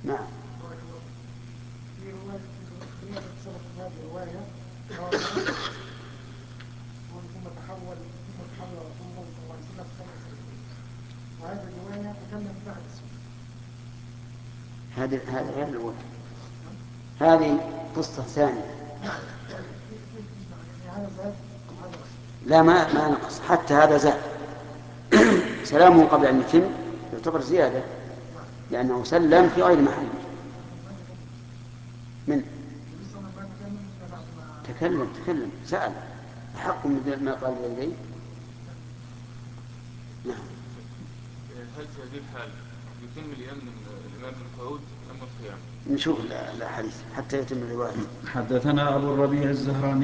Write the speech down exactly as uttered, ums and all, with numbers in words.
نعم. في رواية سبقت هذه الرواية ثم تحول ثم تحول رسول الله صلى الله عليه وسلم سبع سنين، وهذه الرواية تكلم بعد السنة. هذه هذه غير الأولى، هذه قصة ثانية. لا ما ما نقص، حتى هذا زاد. سلامه قبل أن يتم يعتبر زيادة، لأنه سلم في غير محل. من تكلم تكلم سأل أحق من ما قال لدي. نعم. هل في هذه الحال يتم الإمام الإمام القعود أم القيام؟ نشوف الحديث حتى يتم الرواية. حدثنا أبو الربيع الزهراني